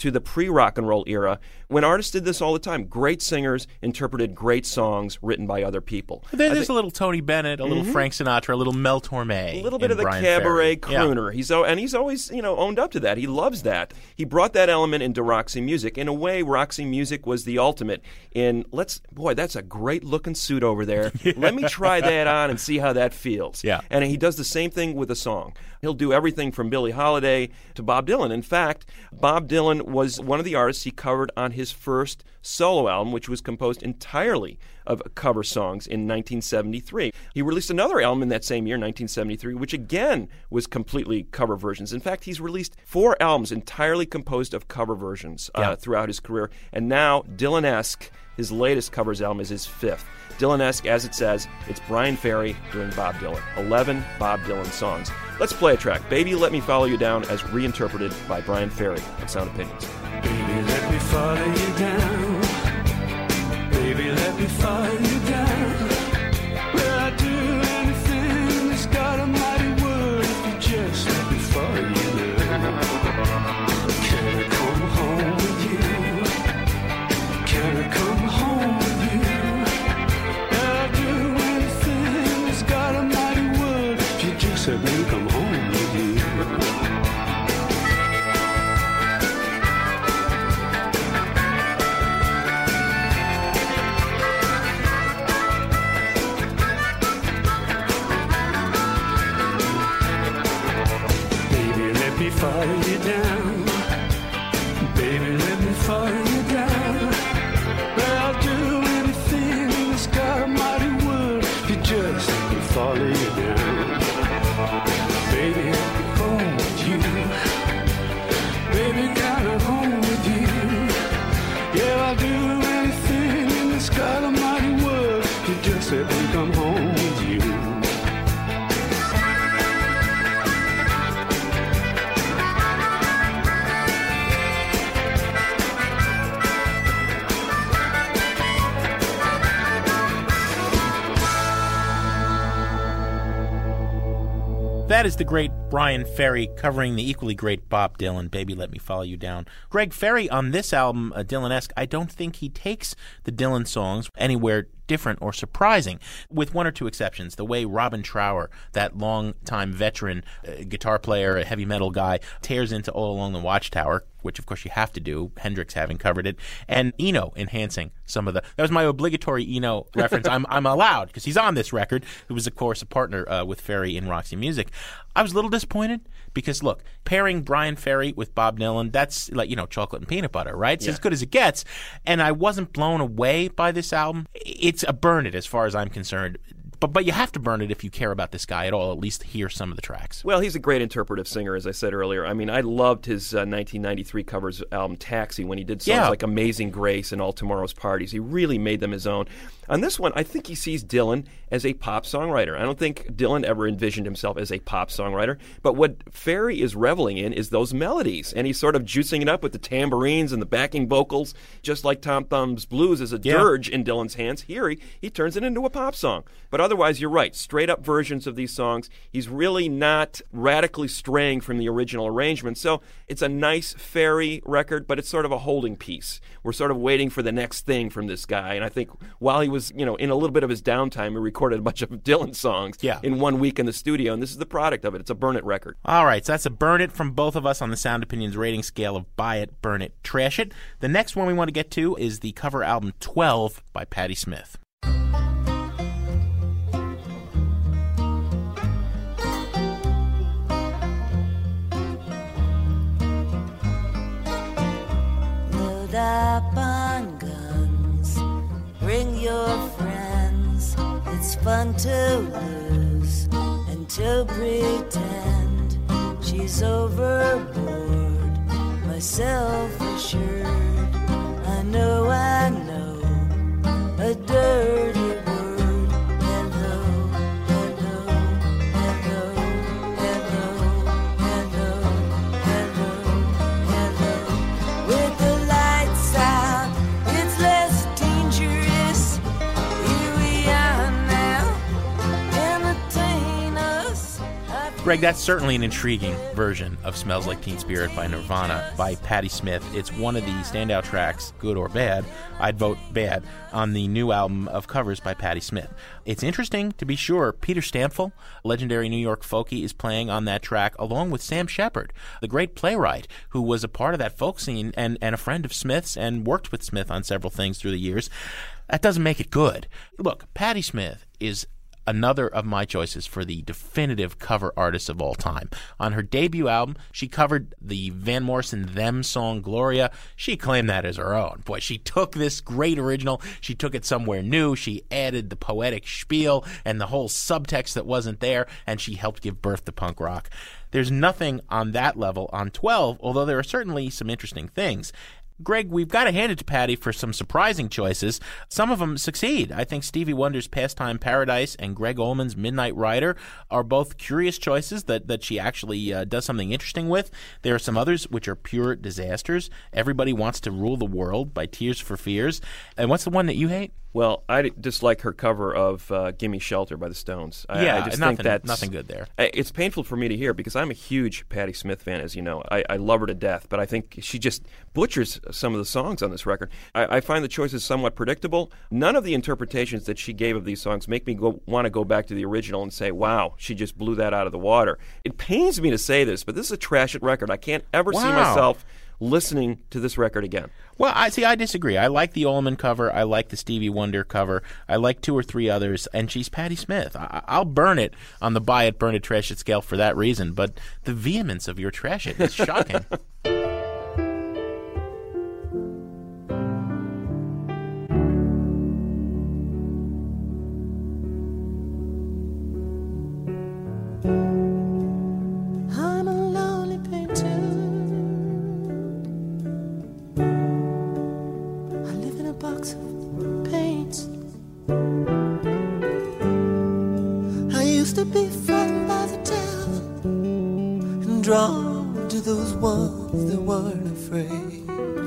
to the pre-rock and roll era when artists did this all the time. Great singers interpreted great songs written by other people. There's a little Tony Bennett, a little Frank Sinatra, a little Mel Torme. A little bit of the Brian cabaret Ferry. crooner. Yeah. He's always, owned up to that. He loves that. He brought that element into Roxy Music. In a way, Roxy Music was the ultimate in, that's a great looking suit over there. Yeah. Let me try that on and see how that feels. Yeah. And he does the same thing with a song. He'll do everything from Billie Holiday to Bob Dylan. In fact, Bob Dylan was one of the artists he covered on his first solo album, which was composed entirely of cover songs in 1973. He released another album in that same year, 1973, which again was completely cover versions. In fact, he's released 4 albums entirely composed of cover versions throughout his career. And now, Dylan-esque, his latest covers album is his 5th. Dylan-esque, as it says, it's Brian Ferry doing Bob Dylan. 11 Bob Dylan songs. Let's play a track. Baby, Let Me Follow You Down, as reinterpreted by Brian Ferry on Sound Opinions. Baby, let me follow you down. Baby, let me follow you down. Will I do anything in this God Almighty world if you just let me follow you down? Can I come home with you? Can I come home with you? Will I do anything in this God Almighty world if you just let me come home with you? Follow you down, baby, let me follow you down. Well, I'll do anything in this God Almighty world if you just let me follow you down. Baby, I'm home with you. Baby, can I home with you? Yeah, I'll do anything in this God Almighty world if you just let me come home with you. That is the great Brian Ferry covering the equally great Bob Dylan, Baby Let Me Follow You Down. Greg Ferry on this album, Dylan-esque, I don't think he takes the Dylan songs anywhere different or surprising, with one or two exceptions. The way Robin Trower, that long-time veteran guitar player, a heavy metal guy, tears into All Along the Watchtower, which of course you have to do, Hendrix having covered it, and Eno enhancing some of the... That was my obligatory Eno reference. I'm allowed, because he's on this record, who was, of course, a partner with Ferry in Roxy Music. I was a little disappointed, because, look, pairing Brian Ferry with Bob Dylan, that's like, chocolate and peanut butter, right? It's as good as it gets. And I wasn't blown away by this album. It's a burn it as far as I'm concerned. But you have to burn it if you care about this guy at all, at least hear some of the tracks. Well, he's a great interpretive singer, as I said earlier. I mean, I loved his 1993 covers album Taxi when he did songs like Amazing Grace and All Tomorrow's Parties. He really made them his own. On this one, I think he sees Dylan as a pop songwriter. I don't think Dylan ever envisioned himself as a pop songwriter, but what Ferry is reveling in is those melodies, and he's sort of juicing it up with the tambourines and the backing vocals, just like Tom Thumb's Blues is a dirge in Dylan's hands. Here, he turns it into a pop song. But otherwise, you're right, straight-up versions of these songs. He's really not radically straying from the original arrangement, so it's a nice Ferry record, but it's sort of a holding piece. We're sort of waiting for the next thing from this guy, and I think while he was, in a little bit of his downtime, he recorded a bunch of Dylan songs in 1 week in the studio, and this is the product of it. It's a burn it record. All right, so that's a burn it from both of us on the Sound Opinions rating scale of buy it, burn it, trash it. The next one we want to get to is the cover album 12 by Patti Smith. Load up on guns, bring your friends. It's fun to lose and to pretend she's overboard, myself assured. I know, a dirty word. Hello, hello, hello, hello, hello, hello, hello. With the lights out, it's less dangerous. Here we are now, entertain us. Greg, that's certainly an intriguing version of Smells Like Teen Spirit by Nirvana by Patti Smith. It's one of the standout tracks, good or bad, I'd vote bad, on the new album of covers by Patti Smith. It's interesting, to be sure. Peter Stampfel, legendary New York folkie, is playing on that track along with Sam Shepard, the great playwright who was a part of that folk scene and a friend of Smith's and worked with Smith on several things through the years. That doesn't make it good. Look, Patti Smith is another of my choices for the definitive cover artist of all time. On her debut album, she covered the Van Morrison Them song Gloria. She claimed that as her own. Boy, she took this great original, she took it somewhere new, she added the poetic spiel and the whole subtext that wasn't there, and she helped give birth to punk rock. There's nothing on that level on 12, although there are certainly some interesting things. Greg, we've got to hand it to Patti for some surprising choices. Some of them succeed. I think Stevie Wonder's Pastime Paradise and Greg Allman's Midnight Rider are both curious choices that she actually does something interesting with. There are some others which are pure disasters. Everybody Wants to Rule the World by Tears for Fears. And what's the one that you hate? Well, I dislike her cover of Gimme Shelter by the Stones. I just think that's nothing good there. It's painful for me to hear because I'm a huge Patti Smith fan, as you know. I love her to death, but I think she just butchers some of the songs on this record. I find the choices somewhat predictable. None of the interpretations that she gave of these songs make me want to go back to the original and say, wow, she just blew that out of the water. It pains me to say this, but this is a trash record. I can't ever see myself listening to this record again. Well, I disagree. I like the Allman cover. I like the Stevie Wonder cover. I like two or three others, and she's Patti Smith. I'll burn it on the buy it, burn it, trash it scale for that reason, but the vehemence of your trash it is shocking. Drawn to those ones that weren't afraid.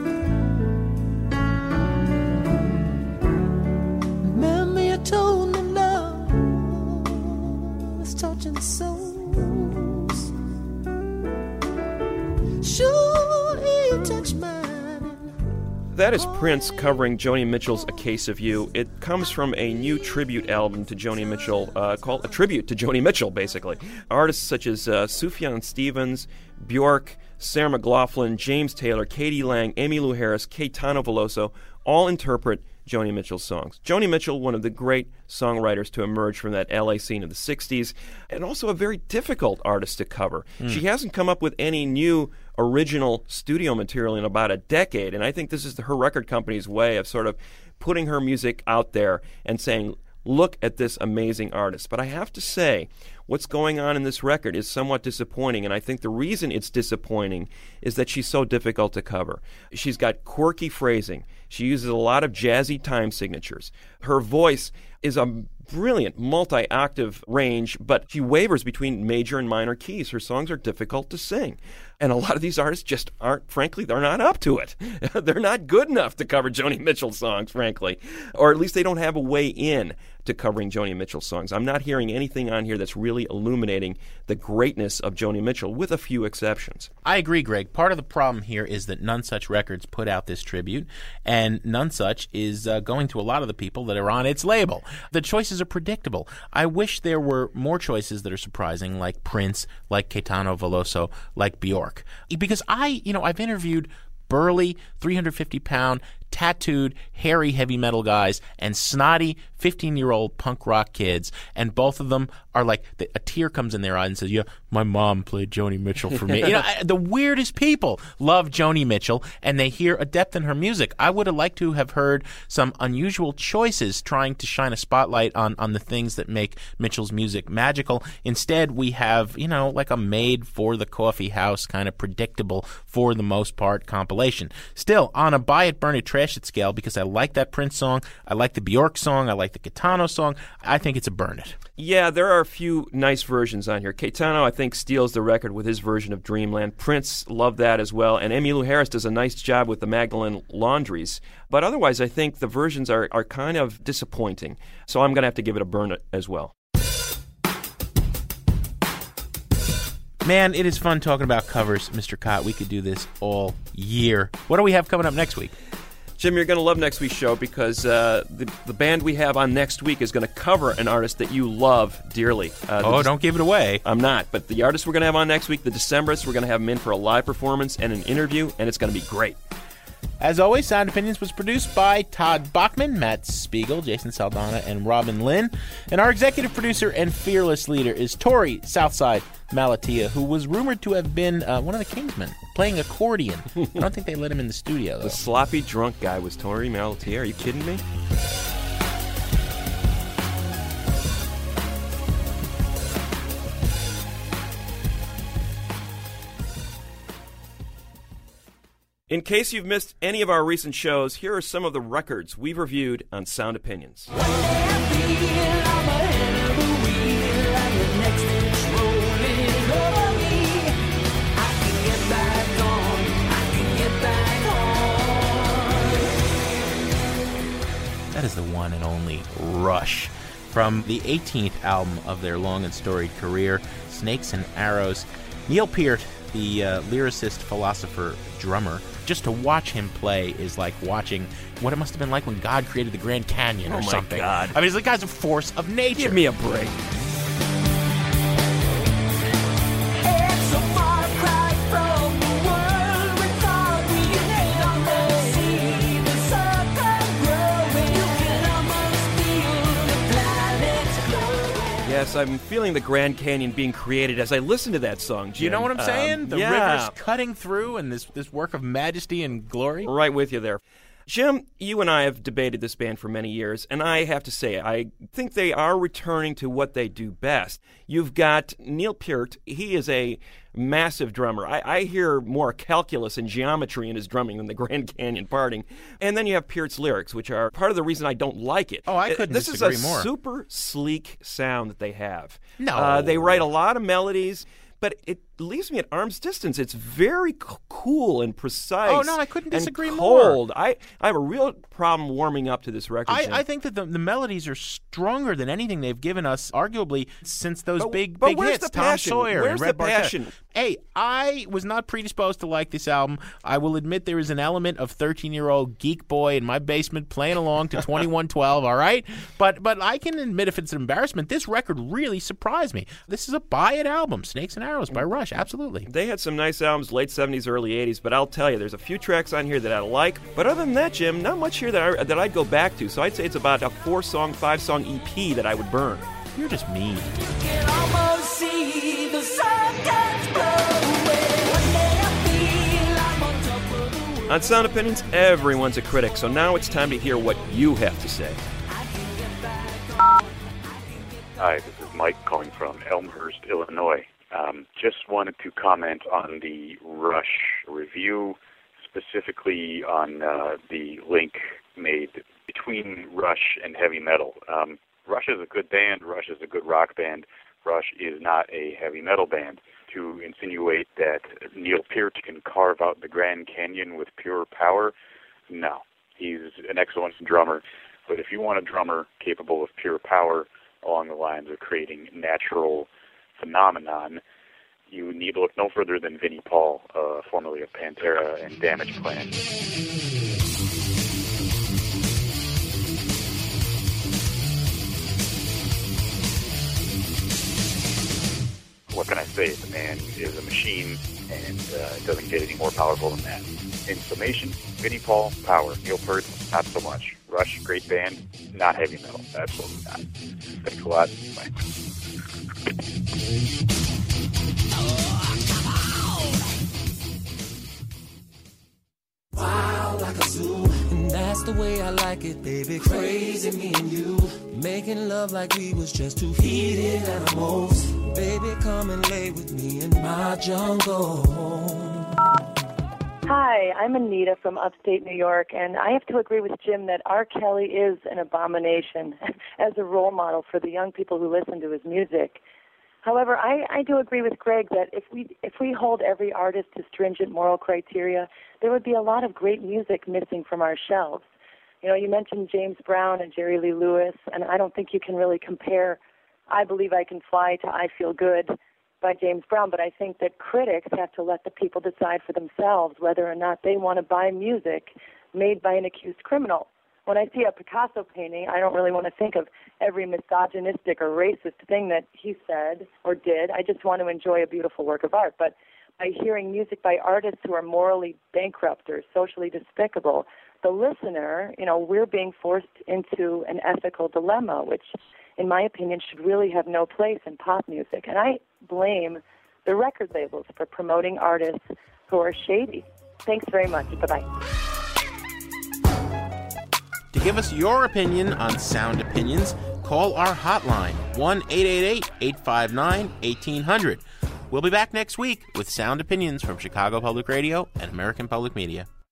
Remember you told me love was touching souls. Sure, you touch mine. That is Prince covering Joni Mitchell's A Case of You. It comes from a new tribute album to Joni Mitchell, called A Tribute to Joni Mitchell, basically. Artists such as Sufjan Stevens, Bjork, Sarah McLachlan, James Taylor, Katie Lang, Emmylou Harris, Caetano Veloso all interpret Joni Mitchell's songs. Joni Mitchell, one of the great songwriters to emerge from that LA scene of the 60s, and also a very difficult artist to cover. She hasn't come up with any new original studio material in about a decade, and I think this is her record company's way of sort of putting her music out there and saying, look at this amazing artist. But I have to say, what's going on in this record is somewhat disappointing, and I think the reason it's disappointing is that she's so difficult to cover. She's got quirky phrasing. She uses a lot of jazzy time signatures. Her voice is a brilliant multi-octave range, but she wavers between major and minor keys. Her songs are difficult to sing. And a lot of these artists just aren't, frankly, they're not up to it. They're not good enough to cover Joni Mitchell songs, frankly. Or at least they don't have a way in to covering Joni Mitchell songs. I'm not hearing anything on here that's really illuminating the greatness of Joni Mitchell, with a few exceptions. I agree, Greg. Part of the problem here is that None Such Records put out this tribute, and None Such is going to a lot of the people that are on its label. The choices are predictable. I wish there were more choices that are surprising, like Prince, like Caetano Veloso, like Bjork. Because I've interviewed burly, 350-pound, tattooed, hairy heavy metal guys and snotty 15-year-old punk rock kids, and both of them are like, a tear comes in their eye and says, yeah, my mom played Joni Mitchell for me. The weirdest people love Joni Mitchell, and they hear a depth in her music. I would have liked to have heard some unusual choices trying to shine a spotlight on the things that make Mitchell's music magical. Instead, we have, like a made for the coffee house kind of predictable, for the most part, compilation. Still, on a buy it, burn it, trash it scale, because I like that Prince song, I like the Bjork song, I like the Caetano song, I think it's a burn it. Yeah, there are a few nice versions on here. Caetano, I think, steals the record with his version of Dreamland. Prince loved that as well. And Emmylou Harris does a nice job with the Magdalene Laundries. But otherwise, I think the versions are kind of disappointing. So I'm going to have to give it a burn it as well. Man, it is fun talking about covers, Mr. Cott. We could do this all year. What do we have coming up next week? Jim, you're going to love next week's show because the band we have on next week is going to cover an artist that you love dearly. Don't give it away. I'm not. But the artist we're going to have on next week, the Decemberists, we're going to have them in for a live performance and an interview, and it's going to be great. As always, Sound Opinions was produced by Todd Bachman, Matt Spiegel, Jason Saldana, and Robin Lynn. And our executive producer and fearless leader is Tori Southside Malatia, who was rumored to have been one of the Kingsmen, playing accordion. I don't think they let him in the studio, though. The sloppy drunk guy was Tori Malatia. Are you kidding me? In case you've missed any of our recent shows, here are some of the records we've reviewed on Sound Opinions. That is the one and only Rush. From the 18th album of their long and storied career, Snakes and Arrows. Neil Peart, the lyricist, philosopher, drummer, just to watch him play is like watching what it must have been like when God created the Grand Canyon or something. Oh, my God. I mean, the guy's a force of nature. Give me a break. Yes, I'm feeling the Grand Canyon being created as I listen to that song, Jim. You know what I'm saying? The yeah. river's cutting through and this work of majesty and glory. Right with you there. Jim, you and I have debated this band for many years, and I have to say, I think they are returning to what they do best. You've got Neil Peart. He is a massive drummer. I hear more calculus and geometry in his drumming than the Grand Canyon parting. And then you have Peart's lyrics, which are part of the reason I don't like it. Oh, I couldn't disagree more. This is a super sleek sound that they have. No. They write a lot of melodies, but it leaves me at arm's distance. It's very cool and precise. Oh, no, I couldn't disagree and more. cold. I have a real problem warming up to this record. I think that the melodies are stronger than anything they've given us, arguably, since those big where's hits, the Tom passion? Sawyer Where's and the Red Barchetta. passion? Hey, I was not predisposed to like this album. I will admit there is an element of 13-year-old geek boy in my basement playing along to 2112, all right? But I can admit if it's an embarrassment, this record really surprised me. This is a buy-it album, Snakes and Arrows by Rush, absolutely. They had some nice albums, late 70s, early 80s, but I'll tell you, there's a few tracks on here that I like. But other than that, Jim, not much here that I'd go back to. So I'd say it's about a 4-song, 5-song EP that I would burn. You're just mean. Can almost see the sun gets blow away. One day I feel I'm on top of the world. On Sound Opinions, everyone's a critic, so now it's time to hear what you have to say. Hi, this is Mike calling from Elmhurst, Illinois. Just wanted to comment on the Rush review, specifically on the link made between Rush and heavy metal. Rush is a good band. Rush is a good rock band. Rush is not a heavy metal band. To insinuate that Neil Peart can carve out the Grand Canyon with pure power, no. He's an excellent drummer. But if you want a drummer capable of pure power along the lines of creating natural phenomenon, you need to look no further than Vinnie Paul, formerly of Pantera and Damageplan. What can I say? The man is a machine, and it doesn't get any more powerful than that. In summation, Vinnie Paul, power. Neil Peart, not so much. Rush, great band, not heavy metal. Absolutely not. Thanks a lot. Bye. Wild like a zoo, and that's the way I like it, baby. Crazy me and you, making love like we was just two heated animals. Baby, come and lay with me in my jungle. Hi, I'm Anita from upstate New York, and I have to agree with Jim that R. Kelly is an abomination as a role model for the young people who listen to his music. However, I do agree with Greg that if we hold every artist to stringent moral criteria, there would be a lot of great music missing from our shelves. You know, you mentioned James Brown and Jerry Lee Lewis, and I don't think you can really compare I Believe I Can Fly to I Feel Good. by James Brown, but I think that critics have to let the people decide for themselves whether or not they want to buy music made by an accused criminal. When I see a Picasso painting, I don't really want to think of every misogynistic or racist thing that he said or did. I just want to enjoy a beautiful work of art. But by hearing music by artists who are morally bankrupt or socially despicable, the listener, we're being forced into an ethical dilemma, which, in my opinion, should really have no place in pop music. And I blame the record labels for promoting artists who are shady. Thanks very much. Bye-bye. To give us your opinion on Sound Opinions, call our hotline, 1-888-859-1800. We'll be back next week with Sound Opinions from Chicago Public Radio and American Public Media.